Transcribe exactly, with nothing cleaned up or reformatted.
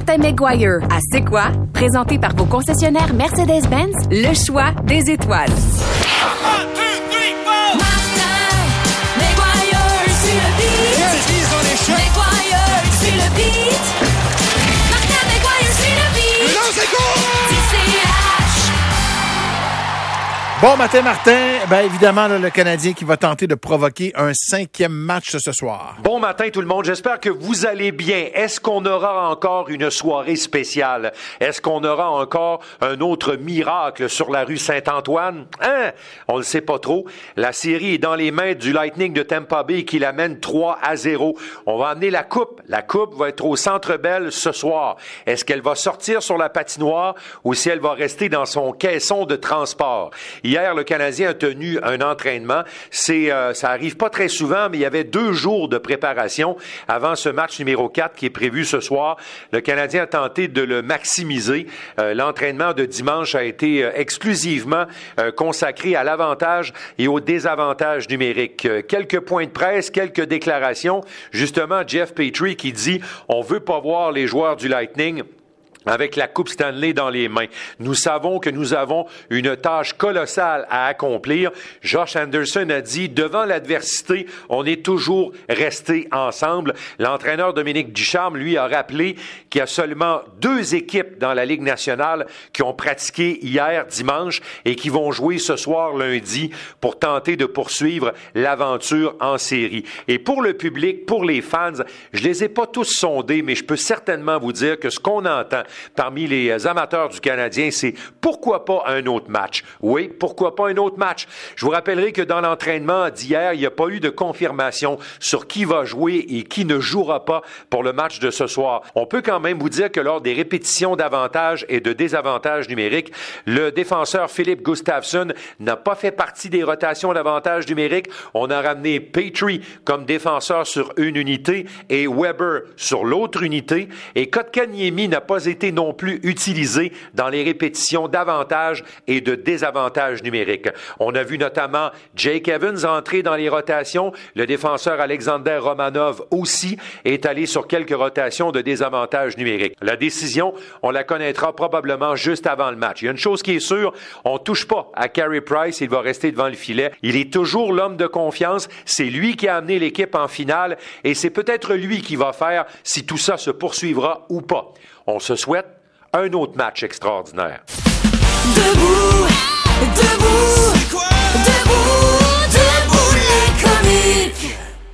Martin McGuire. À C'est quoi? Présenté par vos concessionnaires Mercedes-Benz, le choix des étoiles. One, two, three, four. Martin McGuire sur le beat. Yes, he's on his shot. McGuire sur le beat. Martin McGuire sur le beat. Le lance est court. D C H. Bon matin, Martin. Ben évidemment, là, le Canadien qui va tenter de provoquer un cinquième match ce soir. Bon matin tout le monde, j'espère que vous allez bien. Est-ce qu'on aura encore une soirée spéciale? Est-ce qu'on aura encore un autre miracle sur la rue Saint-Antoine? Hein? On le sait pas trop. La série est dans les mains du Lightning de Tampa Bay qui l'amène trois à zéro. On va amener la coupe. La coupe va être au Centre Bell ce soir. Est-ce qu'elle va sortir sur la patinoire ou si elle va rester dans son caisson de transport? Hier, le Canadien a tenu un entraînement. C'est, euh, ça arrive pas très souvent, mais il y avait deux jours de préparation avant ce match numéro quatre qui est prévu ce soir. Le Canadien a tenté de le maximiser. Euh, l'entraînement de dimanche a été euh, exclusivement euh, consacré à l'avantage et au désavantage numérique. Euh, quelques points de presse, quelques déclarations. Justement, Jeff Petrie qui dit « On veut pas voir les joueurs du Lightning » avec la Coupe Stanley dans les mains. Nous savons que nous avons une tâche colossale à accomplir. Josh Anderson a dit, devant l'adversité, on est toujours resté ensemble. L'entraîneur Dominique Ducharme, lui, a rappelé qu'il y a seulement deux équipes dans la Ligue nationale qui ont pratiqué hier, dimanche, et qui vont jouer ce soir, lundi, pour tenter de poursuivre l'aventure en série. Et pour le public, pour les fans, je les ai pas tous sondés, mais je peux certainement vous dire que ce qu'on entend parmi les amateurs du Canadien, c'est pourquoi pas un autre match? Oui, pourquoi pas un autre match? Je vous rappellerai que dans l'entraînement d'hier, il n'y a pas eu de confirmation sur qui va jouer et qui ne jouera pas pour le match de ce soir. On peut quand même vous dire que lors des répétitions d'avantages et de désavantages numériques, le défenseur Philippe Gustafsson n'a pas fait partie des rotations d'avantages numériques. On a ramené Petrie comme défenseur sur une unité et Weber sur l'autre unité. Et Kotkaniemi n'a pas été non plus utilisé dans les répétitions d'avantages et de désavantages numériques. On a vu notamment Jake Evans entrer dans les rotations. Le défenseur Alexander Romanov aussi est allé sur quelques rotations de désavantages numériques. La décision, on la connaîtra probablement juste avant le match. Il y a une chose qui est sûre, on touche pas à Carey Price, il va rester devant le filet. Il est toujours l'homme de confiance. C'est lui qui a amené l'équipe en finale et c'est peut-être lui qui va faire si tout ça se poursuivra ou pas. On se souhaite un autre match extraordinaire. Debout, debout, debout.